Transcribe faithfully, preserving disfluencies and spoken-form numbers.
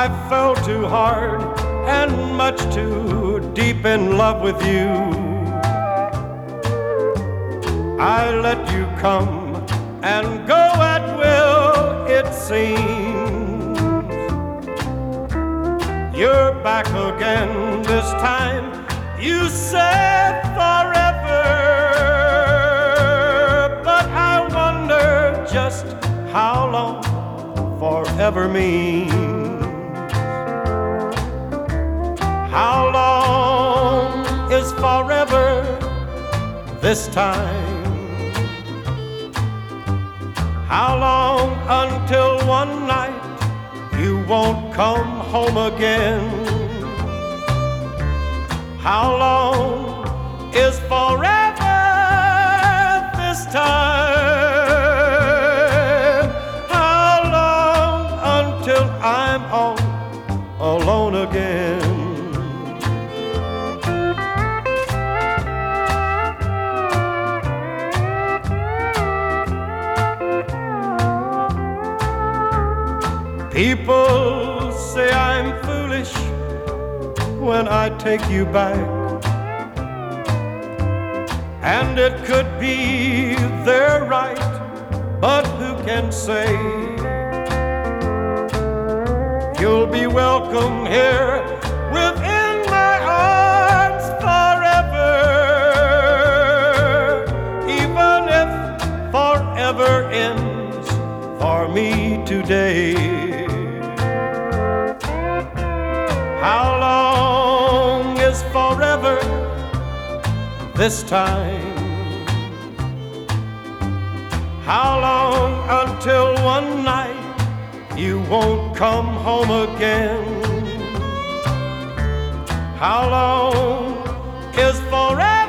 I fell too hard and much too deep in love with you. I let you come and go at will, it seems. You're back again this time, you said forever. But I wonder just how long forever means. How long is forever this time? How long until one night you won't come home again? How long is forever this time? How long until I'm all alone again? People say I'm foolish when I take you back, and it could be they're right, but who can say? You'll be welcome here within my arms forever, even if forever ends for me today. How long is forever this time? How long until one night you won't come home again? How long is forever?